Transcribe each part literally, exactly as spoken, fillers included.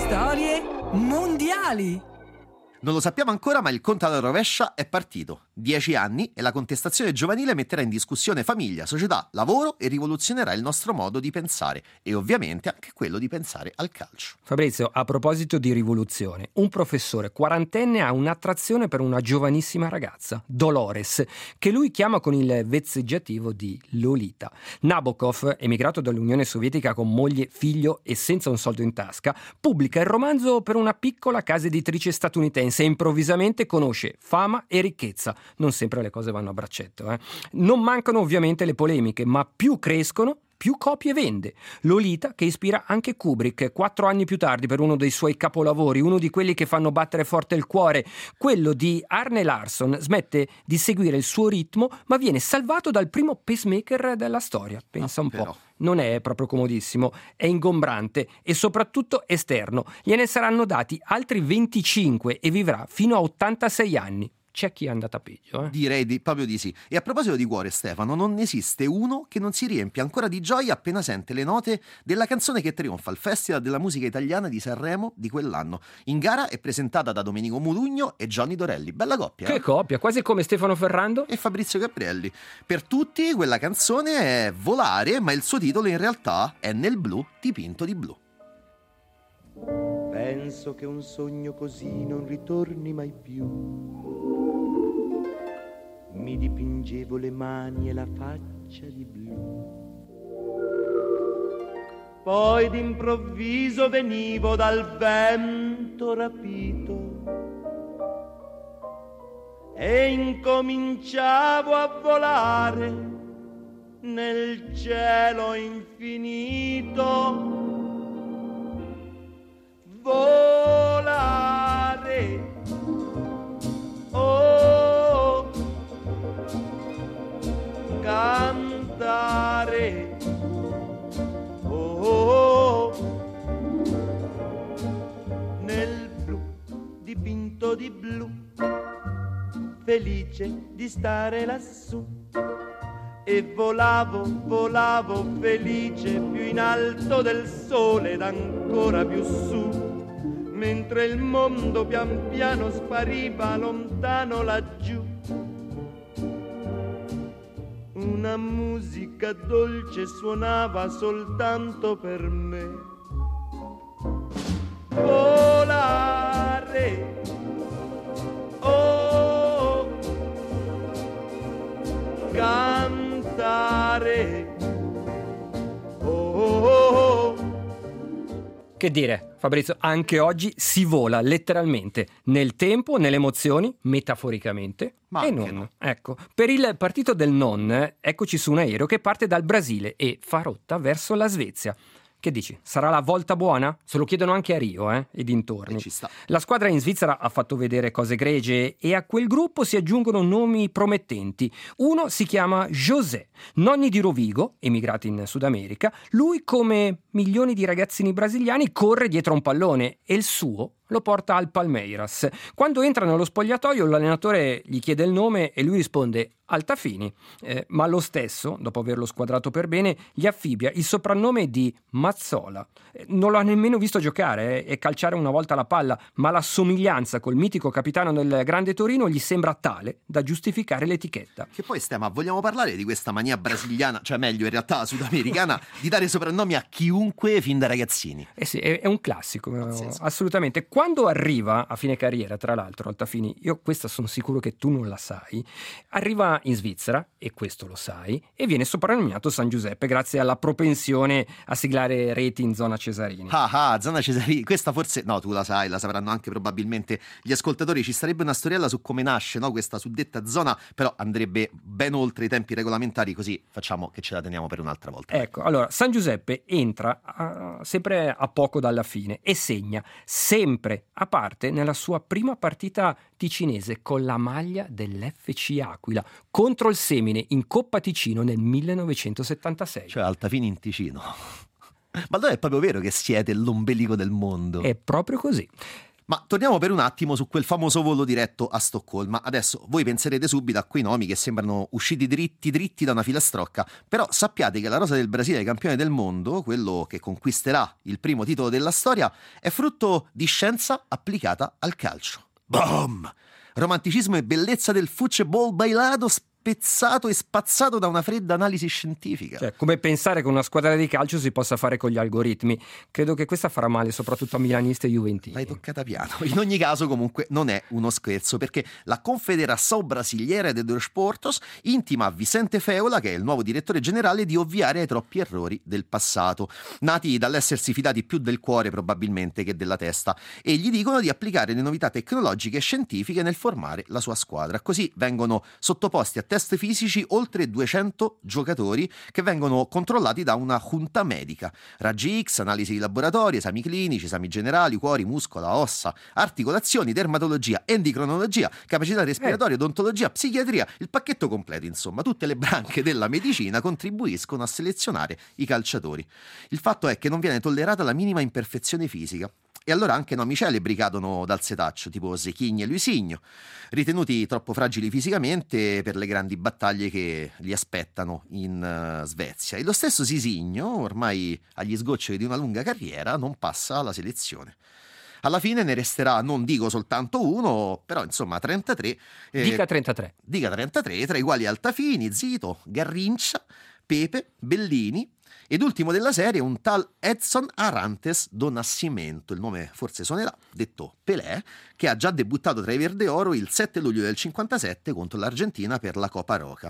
Storie mondiali. Non lo sappiamo ancora, ma il conto alla rovescia è partito. Dieci anni e la contestazione giovanile metterà in discussione famiglia, società, lavoro e rivoluzionerà il nostro modo di pensare e ovviamente anche quello di pensare al calcio. Fabrizio, a proposito di rivoluzione, un professore quarantenne ha un'attrazione per una giovanissima ragazza, Dolores, che lui chiama con il vezzeggiativo di Lolita. Nabokov, emigrato dall'Unione Sovietica con moglie, figlio e senza un soldo in tasca, pubblica il romanzo per una piccola casa editrice statunitense e improvvisamente conosce fama e ricchezza. Non sempre le cose vanno a braccetto, eh. Non mancano ovviamente le polemiche, ma più crescono, più copie vende. Lolita che ispira anche Kubrick quattro anni più tardi per uno dei suoi capolavori, uno di quelli che fanno battere forte il cuore. Quello di Arne Larsson smette di seguire il suo ritmo, ma viene salvato dal primo pacemaker della storia. Pensa un però. po'. Non è proprio comodissimo, è ingombrante e soprattutto esterno. Gliene saranno dati altri venticinque e vivrà fino a ottantasei anni. C'è chi è andata peggio, eh? Direi di, proprio di sì. E a proposito di cuore, Stefano, non esiste uno che non si riempie ancora di gioia appena sente le note della canzone che trionfa al Festival della Musica Italiana di Sanremo di quell'anno. In gara è presentata da Domenico Modugno e Johnny Dorelli. Bella coppia, Che eh? coppia, quasi come Stefano Ferrando E Fabrizio Gabrielli. Per tutti quella canzone è Volare, ma il suo titolo in realtà è Nel blu dipinto di blu. Penso che un sogno così non ritorni mai più. Mi dipingevo le mani e la faccia di blu. Poi d'improvviso venivo dal vento rapito e incominciavo a volare nel cielo infinito. Volare, oh, cantare, oh, nel blu dipinto di blu, felice di stare lassù. E volavo, volavo felice più in alto del sole ed ancora più su, mentre il mondo pian piano spariva lontano laggiù. Una musica dolce suonava soltanto per me. Volare, oh, cantare, oh, oh, oh. Che dire, Fabrizio, anche oggi si vola letteralmente nel tempo, nelle emozioni, metaforicamente, Ma e anche non. no. Ecco, per il partito del non, eccoci su un aereo che parte dal Brasile e fa rotta verso la Svezia. Che dici? Sarà la volta buona? Se lo chiedono anche a Rio, eh? E dintorni. E ci sta. La squadra in Svizzera ha fatto vedere cose gregie e a quel gruppo si aggiungono nomi promettenti. Uno si chiama José, nonni di Rovigo, emigrati in Sud America. Lui, come milioni di ragazzini brasiliani, corre dietro un pallone e il suo lo porta al Palmeiras. Quando entra nello spogliatoio l'allenatore gli chiede il nome e lui risponde Altafini, eh, ma lo stesso, dopo averlo squadrato per bene, gli affibbia il soprannome di Mazzola. Eh, non l'ha nemmeno visto giocare eh, e calciare una volta la palla, ma la somiglianza col mitico capitano del Grande Torino gli sembra tale da giustificare l'etichetta. Che poi, Stema, vogliamo parlare di questa mania brasiliana, cioè meglio in realtà sudamericana, di dare soprannomi a chiunque fin da ragazzini? Eh sì, è, è un classico, Pazzesco. assolutamente. Quando arriva a fine carriera, tra l'altro, Altafini, io questa sono sicuro che tu non la sai, arriva in Svizzera, e questo lo sai, e viene soprannominato San Giuseppe grazie alla propensione a siglare reti in zona Cesarini. Ah ah, zona Cesarini, questa forse, no, tu la sai, la sapranno anche probabilmente gli ascoltatori. Ci sarebbe una storiella su come nasce, no, questa suddetta zona, però andrebbe ben oltre i tempi regolamentari, così facciamo che ce la teniamo per un'altra volta. Ecco, allora, San Giuseppe entra a, sempre a poco dalla fine e segna sempre a parte nella sua prima partita ticinese con la maglia dell'F C Aquila contro il Semine in Coppa Ticino nel millenovecentosettantasei. Cioè Altafini in Ticino. Ma allora è proprio vero che siete l'ombelico del mondo? È proprio così. Ma torniamo per un attimo su quel famoso volo diretto a Stoccolma. Adesso voi penserete subito a quei nomi che sembrano usciti dritti dritti da una filastrocca, però sappiate che la rosa del Brasile campione del mondo, quello che conquisterà il primo titolo della storia, è frutto di scienza applicata al calcio. Boom! Romanticismo e bellezza del football bailado spezzato e spazzato da una fredda analisi scientifica. Cioè, come pensare che una squadra di calcio si possa fare con gli algoritmi. Credo che questa farà male soprattutto a milanisti e juventini. L'hai toccata piano. In ogni caso comunque non è uno scherzo, perché la Confederação Brasileira de Desportos intima a Vicente Feola, che è il nuovo direttore generale, di ovviare ai troppi errori del passato, nati dall'essersi fidati più del cuore probabilmente che della testa, e gli dicono di applicare le novità tecnologiche e scientifiche nel formare la sua squadra. Così vengono sottoposti a test fisici oltre duecento giocatori che vengono controllati da una junta medica. Raggi X, analisi di laboratorio, esami clinici, esami generali, cuori, muscola, ossa, articolazioni, dermatologia, endocrinologia, capacità respiratoria, odontologia, psichiatria, il pacchetto completo, insomma. Tutte le branche della medicina contribuiscono a selezionare i calciatori. Il fatto è che non viene tollerata la minima imperfezione fisica. E allora anche nomi celebri cadono dal setaccio, tipo Zechigno e Luisinho, ritenuti troppo fragili fisicamente per le grandi battaglie che li aspettano in uh, Svezia. E lo stesso Sisigno, ormai agli sgoccioli di una lunga carriera, non passa alla selezione. Alla fine ne resterà, non dico soltanto uno, però insomma trentatré. Eh, dica trentatré. Dica trentatré, tra i quali Altafini, Zito, Garrincia, Pepe, Bellini, ed ultimo della serie un tal Edson Arantes do Nascimento, il nome forse suonerà, detto Pelé, che ha già debuttato tra i Verde Oro il sette luglio del cinquantasette contro l'Argentina per la Copa Roca,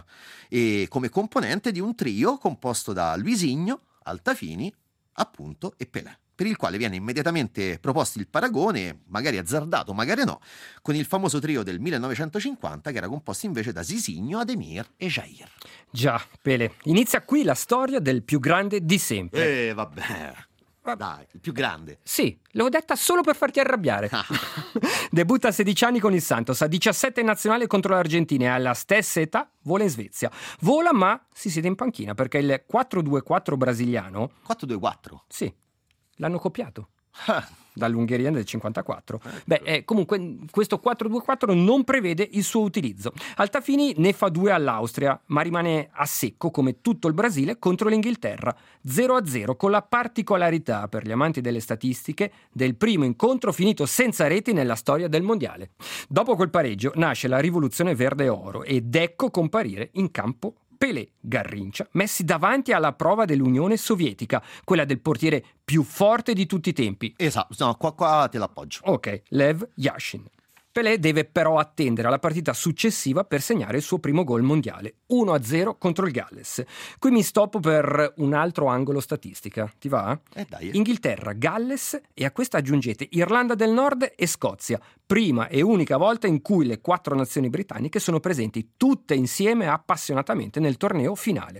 e come componente di un trio composto da Luisinho, Altafini, appunto, e Pelé, per il quale viene immediatamente proposto il paragone, magari azzardato, magari no, con il famoso trio del millenovecentocinquanta che era composto invece da Zizinho, Ademir e Jair. Già, Pelé. Inizia qui la storia del più grande di sempre. Eh, vabbè. Dai, il più grande. Sì, l'ho detta solo per farti arrabbiare. Debutta a sedici anni con il Santos, a diciassette nazionale contro l'Argentina e alla stessa età vola in Svezia. Vola ma si siede in panchina perché il quattro due quattro brasiliano... quattro due quattro? Sì, l'hanno copiato. Dall'Ungheria del cinquantaquattro. Ecco. Beh, eh, comunque questo quattro due quattro non prevede il suo utilizzo. Altafini ne fa due all'Austria, ma rimane a secco come tutto il Brasile contro l'Inghilterra, zero a zero, con la particolarità, per gli amanti delle statistiche, del primo incontro finito senza reti nella storia del mondiale. Dopo quel pareggio nasce la rivoluzione verde oro ed ecco comparire in campo Pelé, Garrincia, messi davanti alla prova dell'Unione Sovietica, quella del portiere più forte di tutti i tempi. Esatto, no, qua, qua te l'appoggio. Ok, Lev Yashin. Pelé deve però attendere alla partita successiva per segnare il suo primo gol mondiale, uno a zero contro il Galles. Qui mi stoppo per un altro angolo statistica, ti va? Eh dai. Inghilterra, Galles e a questa aggiungete Irlanda del Nord e Scozia, prima e unica volta in cui le quattro nazioni britanniche sono presenti tutte insieme appassionatamente nel torneo finale.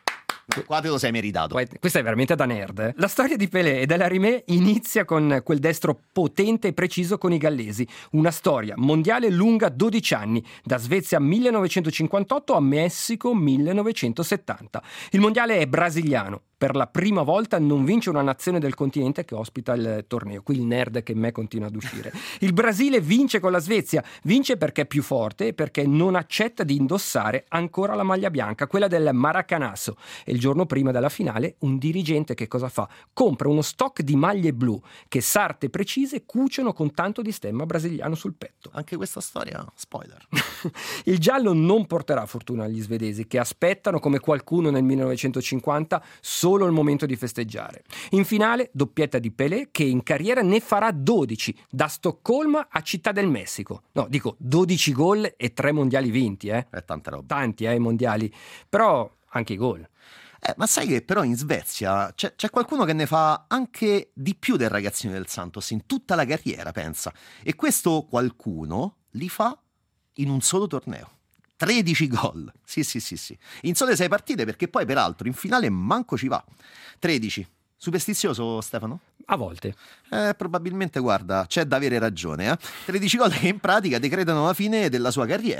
Qua te lo sei meritato. Questa è veramente da nerd. Eh? La storia di Pelé e della Rimé inizia con quel destro potente e preciso con i gallesi. Una storia mondiale lunga dodici anni, da Svezia millenovecentocinquantotto a Messico millenovecentosettanta. Il mondiale è brasiliano. Per la prima volta non vince una nazione del continente che ospita il torneo. Qui il nerd che in me continua ad uscire. Il Brasile vince con la Svezia. Vince perché è più forte e perché non accetta di indossare ancora la maglia bianca, quella del Maracanazo. E il giorno prima della finale un dirigente che cosa fa? Compra uno stock di maglie blu che sarte precise cuciono con tanto di stemma brasiliano sul petto. Anche questa storia, spoiler. Il giallo non porterà fortuna agli svedesi, che aspettano come qualcuno nel millenovecentocinquanta solo il momento di festeggiare. In finale doppietta di Pelé, che in carriera ne farà dodici, da Stoccolma a Città del Messico. No, dico dodici gol e tre mondiali vinti, eh. È tanta roba. Tanti, eh, mondiali. Però anche i gol. Eh, ma sai che però in Svezia c'è, c'è qualcuno che ne fa anche di più del ragazzino del Santos in tutta la carriera, pensa. E questo qualcuno li fa in un solo torneo. tredici gol. Sì, sì, sì, sì. In sole sei partite, perché poi peraltro in finale manco ci va. tredici. Superstizioso, Stefano? A volte. Eh, probabilmente, guarda, c'è da avere ragione, eh. tredici gol che in pratica decretano la fine della sua carriera.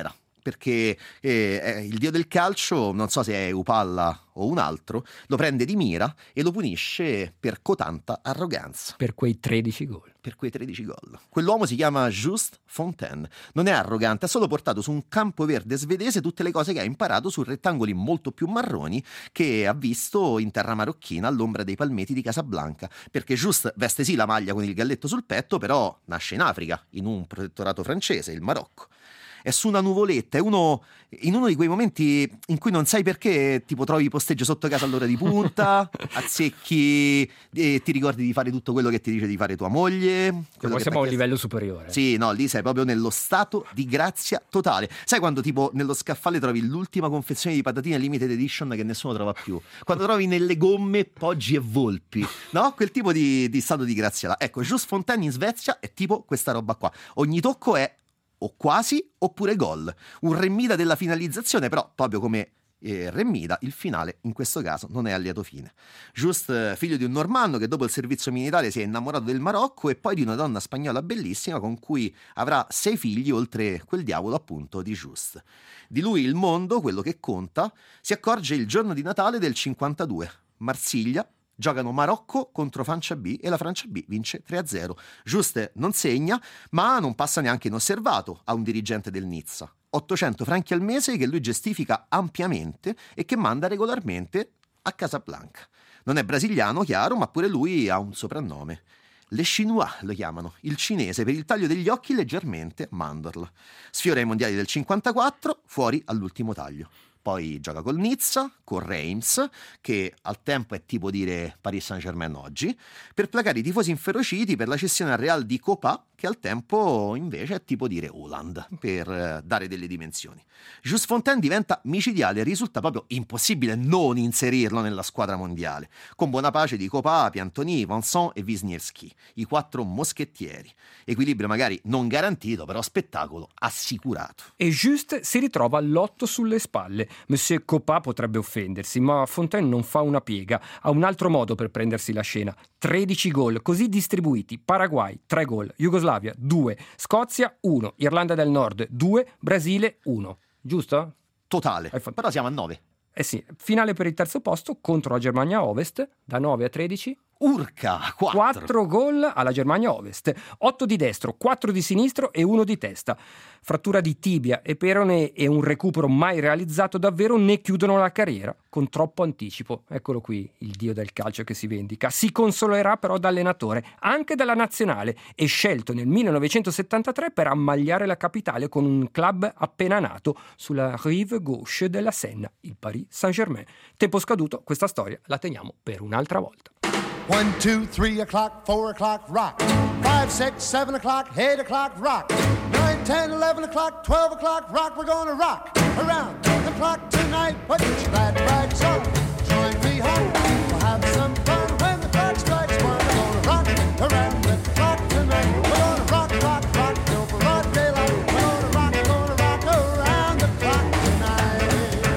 perché eh, il dio del calcio, non so se è Eupalla o un altro, lo prende di mira e lo punisce per cotanta arroganza. Per quei tredici gol. Per quei tredici gol. Quell'uomo si chiama Just Fontaine. Non è arrogante, ha solo portato su un campo verde svedese tutte le cose che ha imparato su rettangoli molto più marroni che ha visto in terra marocchina all'ombra dei palmeti di Casablanca. Perché Just veste sì la maglia con il galletto sul petto, però nasce in Africa, in un protettorato francese, il Marocco. È su una nuvoletta, è uno in uno di quei momenti in cui non sai perché, tipo trovi posteggio sotto casa all'ora di punta, azzecchi e ti ricordi di fare tutto quello che ti dice di fare tua moglie. Poi siamo a un livello superiore. Sì, no, lì sei proprio nello stato di grazia totale. Sai quando tipo nello scaffale trovi l'ultima confezione di patatine limited edition che nessuno trova più? Quando trovi nelle gomme Poggi e Volpi, no? Quel tipo di, di stato di grazia là. Ecco, Just Fontaine in Svezia è tipo questa roba qua. Ogni tocco è o quasi oppure gol, un Remida della finalizzazione, però proprio come eh, Remida il finale in questo caso non è a lieto fine. Just, figlio di un normanno che dopo il servizio militare si è innamorato del Marocco e poi di una donna spagnola bellissima con cui avrà sei figli, oltre quel diavolo appunto di Just. Di lui il mondo, quello che conta, si accorge il giorno di Natale del cinquantadue, Marsiglia. Giocano Marocco contro Francia B e la Francia B vince tre a zero. Just non segna, ma non passa neanche inosservato a un dirigente del Nizza. ottocento franchi al mese che lui giustifica ampiamente e che manda regolarmente a Casablanca. Non è brasiliano, chiaro, ma pure lui ha un soprannome. Le Chinois lo chiamano, il cinese per il taglio degli occhi leggermente mandorla. Sfiora i mondiali del cinquantaquattro, fuori all'ultimo taglio. Poi gioca col Nizza, con Reims, che al tempo è tipo dire Paris Saint-Germain oggi, per placare i tifosi inferociti per la cessione al Real di Copa, che al tempo invece è tipo dire Holland, per eh, dare delle dimensioni. Just Fontaine diventa micidiale e risulta proprio impossibile non inserirlo nella squadra mondiale, con buona pace di Copa, Piantoni, Vincent e Wisniewski, i quattro moschettieri. Equilibrio magari non garantito, però spettacolo assicurato. E Just si ritrova l'otto sulle spalle. Monsieur Copa potrebbe offendersi, ma Fontaine non fa una piega. Ha un altro modo per prendersi la scena. tredici gol, così distribuiti. Paraguay, tre gol. Jugoslavia, due. Scozia, uno. Irlanda del Nord, due. Brasile, uno. Giusto? Totale, Hai fatto- però siamo a nove. Eh sì, finale per il terzo posto contro la Germania Ovest, da nove a tredici. Urca, quattro. quattro gol alla Germania Ovest, otto di destro, quattro di sinistro e uno di testa. Frattura di tibia e perone e un recupero mai realizzato davvero ne chiudono la carriera con troppo anticipo. Eccolo qui il dio del calcio che si vendica. Si consolerà però da allenatore, anche dalla nazionale, e scelto nel millenovecentosettantatré per ammagliare la capitale con un club appena nato sulla rive gauche della Senna, il Paris Saint-Germain. Tempo scaduto, questa storia la teniamo per un'altra volta. One, two, three o'clock, four o'clock, rock. Five, six, seven o'clock, eight o'clock, rock. Nine, ten, eleven o'clock, twelve o'clock, rock. We're gonna rock around the clock tonight. Put your glad rags on, join me home. We'll have some fun when the clock strikes one. We're gonna rock around the clock tonight. We're gonna rock, rock, rock till broad daylight. We're gonna rock, gonna rock around the clock tonight.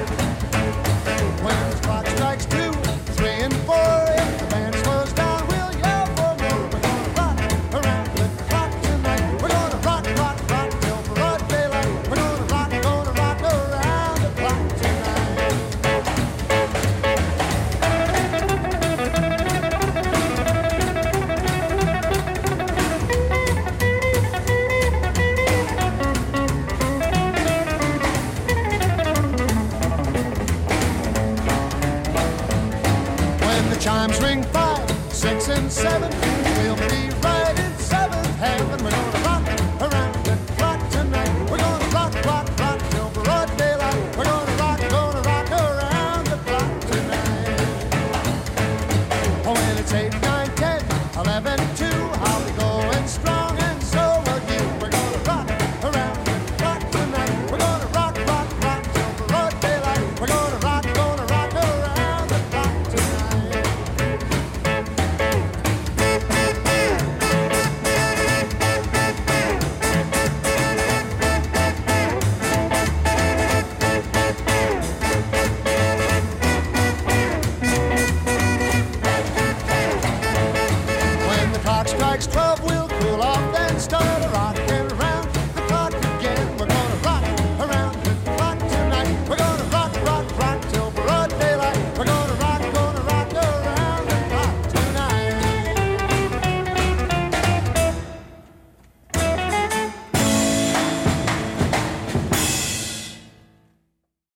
When the clock strikes two, three and four, if the band slows down, we'll yell for more. We're gonna rock around the clock tonight. We're gonna rock, rock, rock till broad daylight. We're gonna rock, gonna rock around the clock tonight. When the chimes ring five, six and seven,